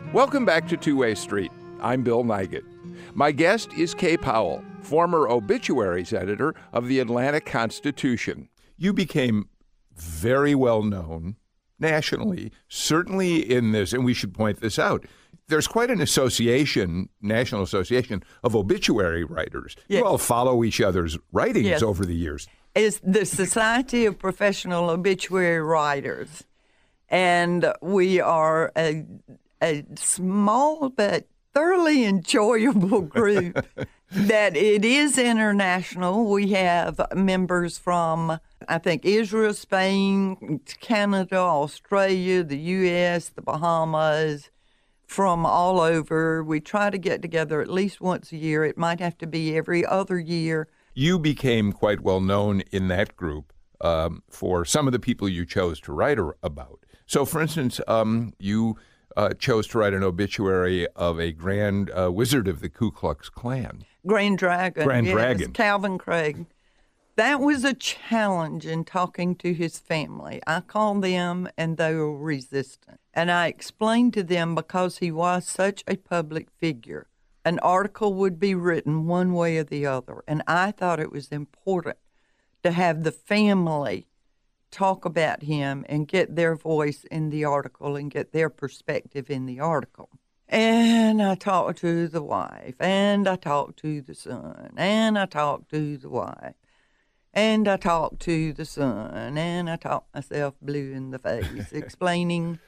Welcome back to Two-Way Street. I'm Bill Nigut. My guest is Kay Powell, former obituaries editor of the Atlanta Constitution. You became very well known nationally, certainly in this, and we should point this out. There's quite an association, national association, of obituary writers. Yes. You all follow each other's writings over the years. It's the Society of Professional Obituary Writers. And we are a small but thoroughly enjoyable group that it is international. We have members from, I think, Israel, Spain, Canada, Australia, the U.S., the Bahamas, from all over. We try to get together at least once a year. It might have to be every other year. You became quite well known in that group for some of the people you chose to write about. So, for instance, you chose to write an obituary of a grand wizard of the Ku Klux Klan. Grand Dragon. Dragon. Calvin Craig. That was a challenge in talking to his family. I called them, and they were resistant. And I explained to them, because he was such a public figure, an article would be written one way or the other. And I thought it was important to have the family talk about him and get their voice in the article and get their perspective in the article. And I talked to the wife, and I talked to the son, and I talked to the wife, and I talked to the son, and I talked myself blue in the face, explaining.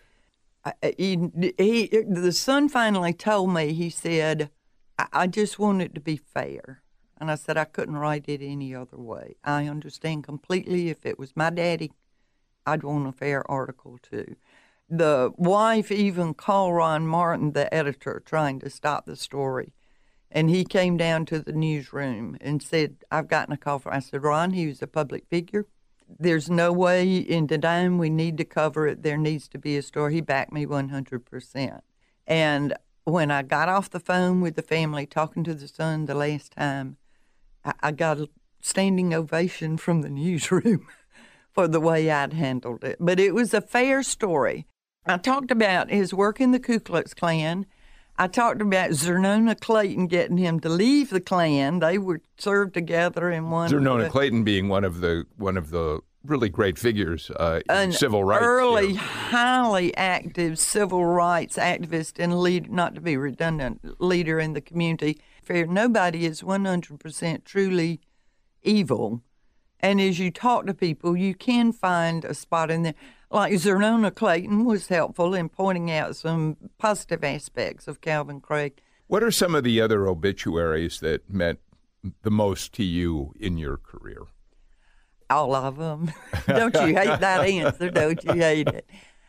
The son finally told me, he said, I just want it to be fair. And I said, I couldn't write it any other way. I understand completely. If it was my daddy, I'd want a fair article too. The wife even called Ron Martin, the editor, trying to stop the story. And he came down to the newsroom and said, I've gotten a call from, I said, Ron, he was a public figure. There's no way in denying we need to cover it. There needs to be a story. He backed me 100%. And when I got off the phone with the family, talking to the son the last time, I got a standing ovation from the newsroom for the way I'd handled it. But it was a fair story. I talked about his work in the Ku Klux Klan. I talked about Zernona Clayton getting him to leave the Klan. They were served together in one. Zernona Clayton being one of the really great figures in civil rights. Early, highly active civil rights activist and lead, not to be redundant, leader in the community. Nobody is 100% truly evil. And as you talk to people, you can find a spot in there. Like Zernona Clayton was helpful in pointing out some positive aspects of Calvin Craig. What are some of the other obituaries that meant the most to you in your career? All of them. Don't you hate that answer? Don't you hate it?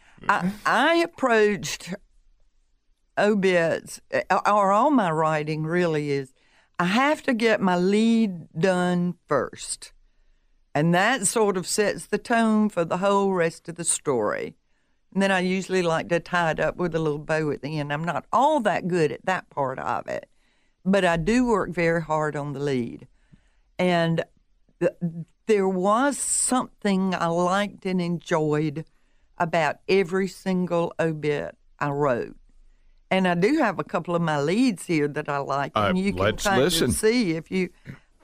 I approached obits, or all my writing really is, I have to get my lead done first. And that sort of sets the tone for the whole rest of the story. And then I usually like to tie it up with a little bow at the end. I'm not all that good at that part of it, but I do work very hard on the lead. And there was something I liked and enjoyed about every single obit I wrote. And I do have a couple of my leads here that I like, and you can kind of see if you.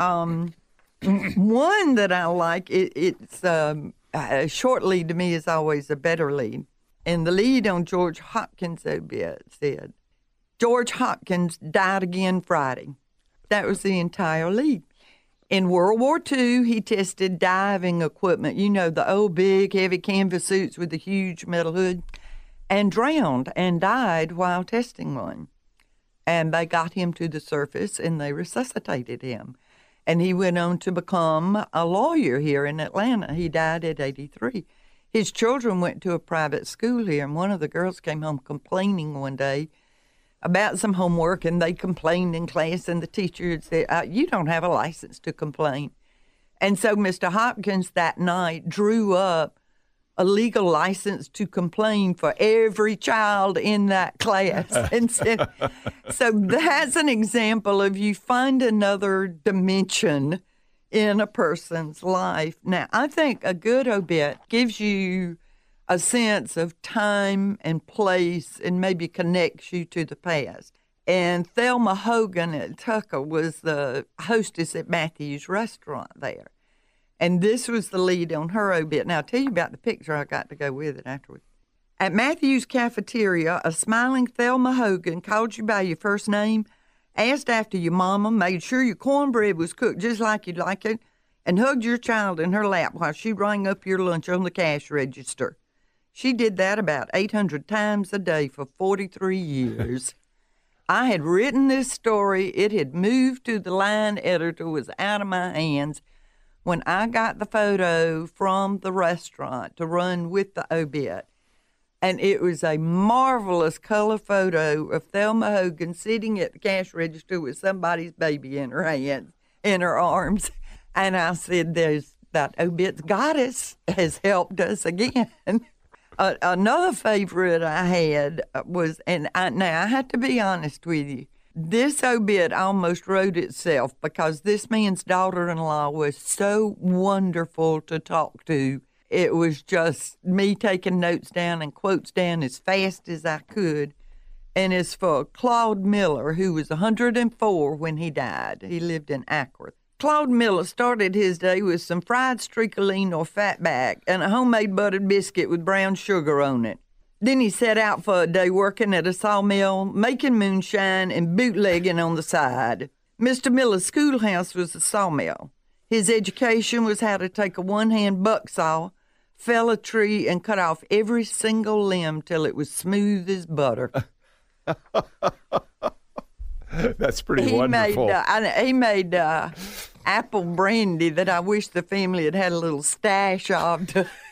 One that I like, it's a short lead to me is always a better lead. And the lead on George Hopkins' obit said, George Hopkins died again Friday. That was the entire lead. In World War II, he tested diving equipment, you know, the old big heavy canvas suits with the huge metal hood, and drowned and died while testing one. And they got him to the surface and they resuscitated him. And he went on to become a lawyer here in Atlanta. He died at 83. His children went to a private school here, and one of the girls came home complaining one day about some homework, and they complained in class, and the teacher had said, you don't have a license to complain. And so Mr. Hopkins that night drew up a legal license to complain for every child in that class. And said, so that's an example of you find another dimension in a person's life. Now, I think a good obit gives you a sense of time and place and maybe connects you to the past. And Thelma Hogan at Tucker was the hostess at Matthew's restaurant there. And this was the lead on her obit. Now, I'll tell you about the picture I got to go with it afterwards. At Matthew's cafeteria, a smiling Thelma Hogan called you by your first name, asked after your mama, made sure your cornbread was cooked just like you'd like it, and hugged your child in her lap while she rang up your lunch on the cash register. She did that about 800 times a day for 43 years. I had written this story. It had moved to the line editor, was out of my hands, when I got the photo from the restaurant to run with the obit. And it was a marvelous color photo of Thelma Hogan sitting at the cash register with somebody's baby in her hands, in her arms. And I said, that obit's goddess has helped us again. Another favorite I had was, now I have to be honest with you, this obit almost wrote itself because this man's daughter-in-law was so wonderful to talk to. It was just me taking notes down and quotes down as fast as I could. And it's for Claude Miller, who was 104 when he died. He lived in Akron. Claude Miller started his day with some fried streakoline or fatback and a homemade buttered biscuit with brown sugar on it. Then he set out for a day working at a sawmill, making moonshine and bootlegging on the side. Mr. Miller's schoolhouse was a sawmill. His education was how to take a one-hand buck saw, fell a tree, and cut off every single limb till it was smooth as butter. That's pretty wonderful. He made apple brandy that I wish the family had had a little stash of.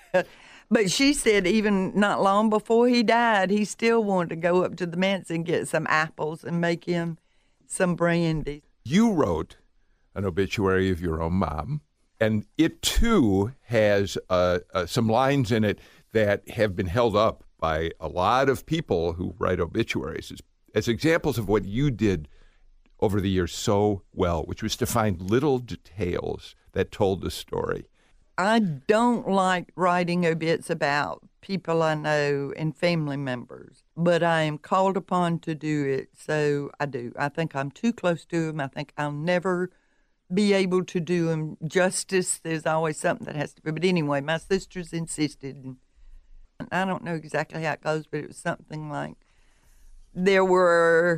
But she said even not long before he died, he still wanted to go up to the manse and get some apples and make him some brandy. You wrote an obituary of your own mom, and it too has some lines in it that have been held up by a lot of people who write obituaries as examples of what you did over the years so well, which was to find little details that told the story. I don't like writing obits about people I know and family members, but I am called upon to do it, so I do. I think I'm too close to them. I think I'll never be able to do them justice. There's always something that has to be. But anyway, my sisters insisted, and I don't know exactly how it goes, but it was something like there were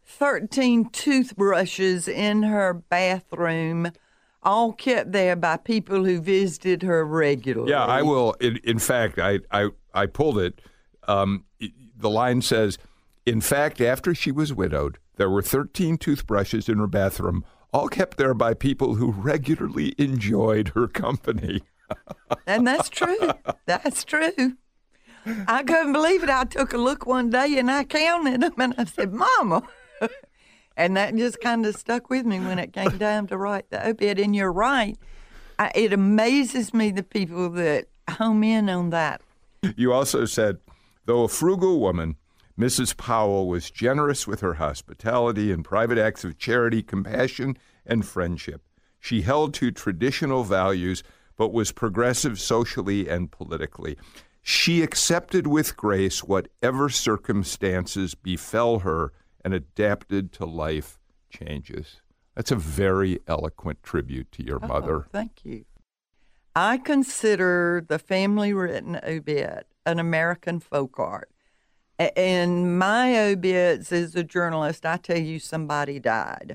13 toothbrushes in her bathroom, all kept there by people who visited her regularly. Yeah, I will. In fact, I pulled it. The line says, in fact, after she was widowed, there were 13 toothbrushes in her bathroom, all kept there by people who regularly enjoyed her company. And that's true. That's true. I couldn't believe it. I took a look one day and I counted them and I said, Mama. And that just kind of stuck with me when it came time to write the obit. And you're right. It amazes me the people that home in on that. You also said, though a frugal woman, Mrs. Powell was generous with her hospitality and private acts of charity, compassion, and friendship. She held to traditional values, but was progressive socially and politically. She accepted with grace whatever circumstances befell her and adapted to life changes. That's a very eloquent tribute to your mother. Thank you. I consider the family written obit an American folk art. In my obits as a journalist, I tell you somebody died.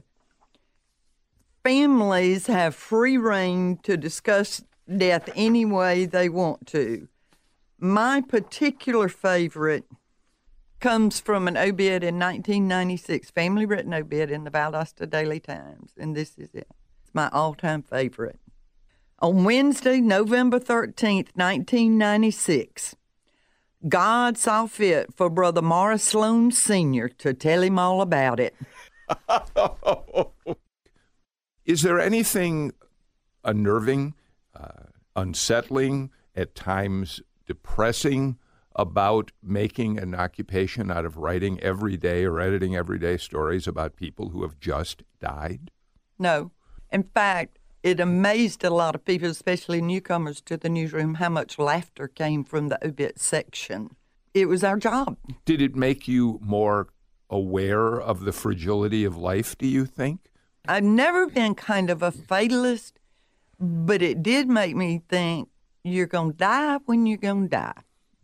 Families have free rein to discuss death any way they want to. My particular favorite comes from an obit in 1996, family written obit in the Valdosta Daily Times, and this is it. It's my all-time favorite. On Wednesday, November 13th, 1996, God saw fit for Brother Morris Sloan Sr. to tell him all about it. Is there anything unnerving, unsettling, at times depressing about making an occupation out of writing every day or editing everyday stories about people who have just died? No. In fact, it amazed a lot of people, especially newcomers to the newsroom, how much laughter came from the obit section. It was our job. Did it make you more aware of the fragility of life, do you think? I've never been kind of a fatalist, but it did make me think, you're going to die when you're going to die.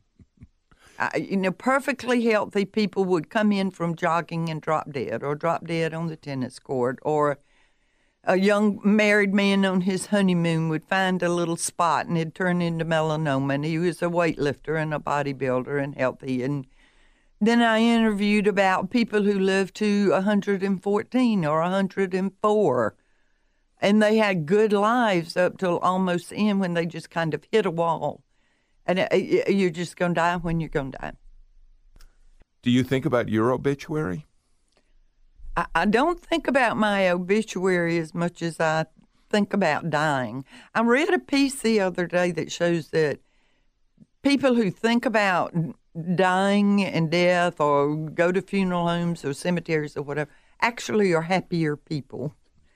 Perfectly healthy people would come in from jogging and drop dead, or drop dead on the tennis court, or a young married man on his honeymoon would find a little spot and it'd turn into melanoma, and he was a weightlifter and a bodybuilder and healthy. And then I interviewed about people who lived to 114 or 104, and they had good lives up till almost the end when they just kind of hit a wall. And you're just going to die when you're going to die. Do you think about your obituary? I don't think about my obituary as much as I think about dying. I read a piece the other day that shows that people who think about dying and death or go to funeral homes or cemeteries or whatever actually are happier people.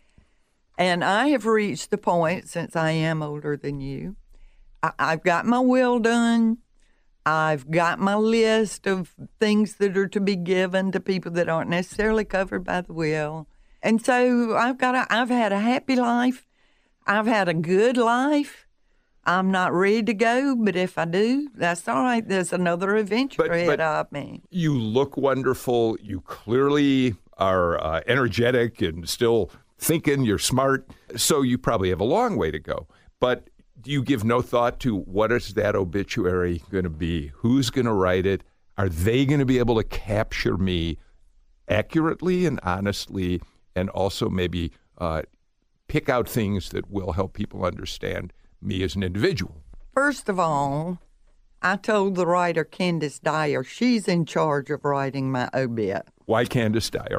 And I have reached the point, since I am older than you, I've got my will done. I've got my list of things that are to be given to people that aren't necessarily covered by the will. And so I've had a happy life. I've had a good life. I'm not ready to go, but if I do, that's all right. There's another adventure ahead of me. You look wonderful. You clearly are energetic and still thinking. You're smart. So you probably have a long way to go. But do you give no thought to what is that obituary going to be? Who's going to write it? Are they going to be able to capture me accurately and honestly, and also maybe pick out things that will help people understand me as an individual? First of all, I told the writer Candace Dyer she's in charge of writing my obit. Why Candace Dyer?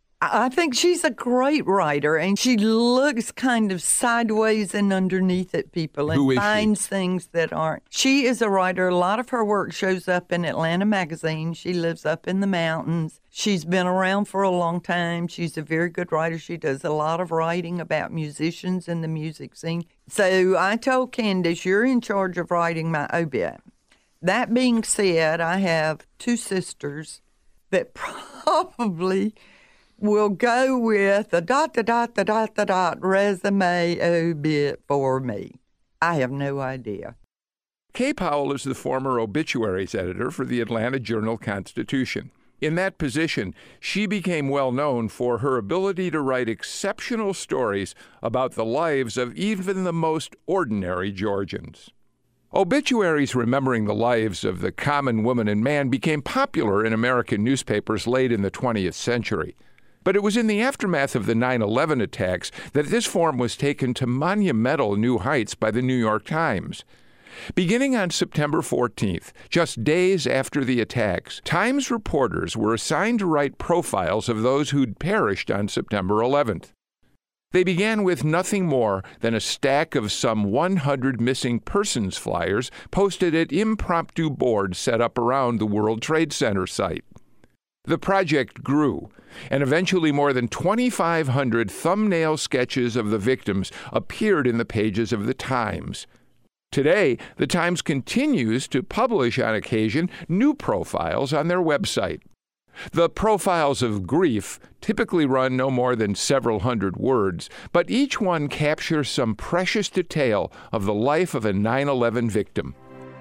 I think she's a great writer, and she looks kind of sideways and underneath at people and finds things that aren't. She is a writer. A lot of her work shows up in Atlanta Magazine. She lives up in the mountains. She's been around for a long time. She's a very good writer. She does a lot of writing about musicians and the music scene. So I told Candace, you're in charge of writing my obit. That being said, I have two sisters that probably will go with a ... resume obit for me. I have no idea. Kay Powell is the former obituaries editor for the Atlanta Journal-Constitution. In that position, she became well known for her ability to write exceptional stories about the lives of even the most ordinary Georgians. Obituaries remembering the lives of the common woman and man became popular in American newspapers late in the 20th century. But it was in the aftermath of the 9/11 attacks that this form was taken to monumental new heights by the New York Times. Beginning on September 14th, just days after the attacks, Times reporters were assigned to write profiles of those who'd perished on September 11th. They began with nothing more than a stack of some 100 missing persons flyers posted at impromptu boards set up around the World Trade Center site. The project grew, and eventually more than 2,500 thumbnail sketches of the victims appeared in the pages of the Times. Today, the Times continues to publish on occasion new profiles on their website. The profiles of grief typically run no more than several hundred words, but each one captures some precious detail of the life of a 9/11 victim.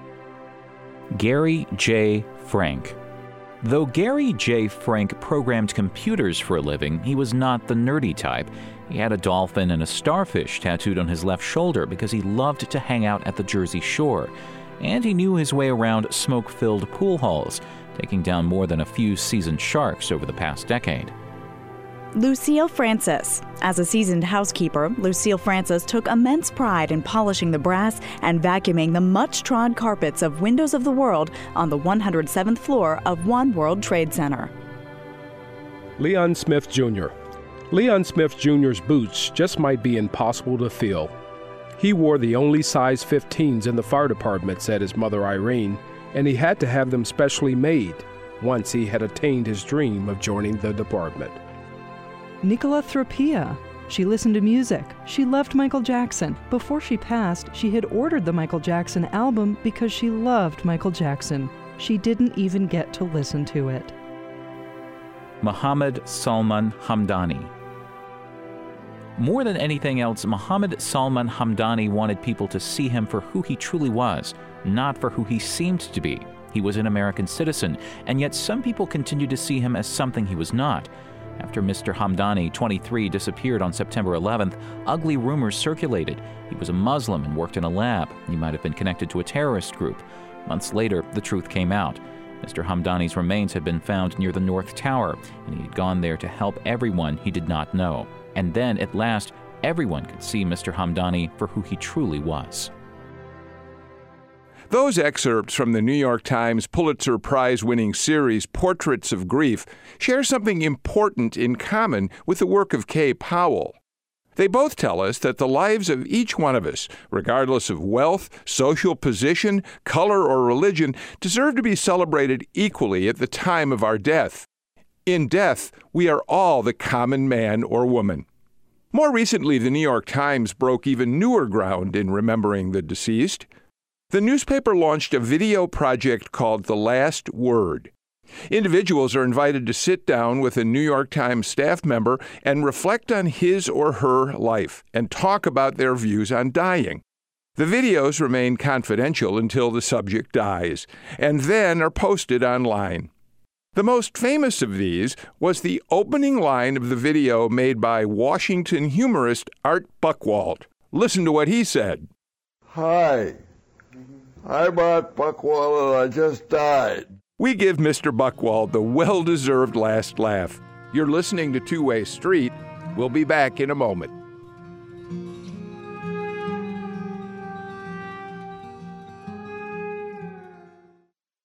Gary J. Frank. Though Gary J. Frank programmed computers for a living, he was not the nerdy type. He had a dolphin and a starfish tattooed on his left shoulder because he loved to hang out at the Jersey Shore. And he knew his way around smoke-filled pool halls, taking down more than a few seasoned sharks over the past decade. Lucille Francis. As a seasoned housekeeper, Lucille Francis took immense pride in polishing the brass and vacuuming the much-trod carpets of Windows of the World on the 107th floor of One World Trade Center. Leon Smith Jr. Leon Smith Jr.'s boots just might be impossible to fill. He wore the only size 15s in the fire department, said his mother Irene, and he had to have them specially made once he had attained his dream of joining the department. Nicola Thrapia. She listened to music. She loved Michael Jackson. Before she passed, she had ordered the Michael Jackson album because she loved Michael Jackson. She didn't even get to listen to it. Mohammed Salman Hamdani. More than anything else, Mohammed Salman Hamdani wanted people to see him for who he truly was, not for who he seemed to be. He was an American citizen, and yet some people continued to see him as something he was not. After Mr. Hamdani, 23, disappeared on September 11th, ugly rumors circulated. He was a Muslim and worked in a lab. He might have been connected to a terrorist group. Months later, the truth came out. Mr. Hamdani's remains had been found near the North Tower, and he had gone there to help everyone he did not know. And then, at last, everyone could see Mr. Hamdani for who he truly was. Those excerpts from the New York Times Pulitzer Prize-winning series Portraits of Grief share something important in common with the work of Kay Powell. They both tell us that the lives of each one of us, regardless of wealth, social position, color, or religion, deserve to be celebrated equally at the time of our death. In death, we are all the common man or woman. More recently, the New York Times broke even newer ground in remembering the deceased. The newspaper launched a video project called The Last Word. Individuals are invited to sit down with a New York Times staff member and reflect on his or her life and talk about their views on dying. The videos remain confidential until the subject dies, and then are posted online. The most famous of these was the opening line of the video made by Washington humorist Art Buchwald. Listen to what he said. Hi, I'm Art Buchwald and I just died. We give Mr. Buchwald the well-deserved last laugh. You're listening to Two-Way Street. We'll be back in a moment.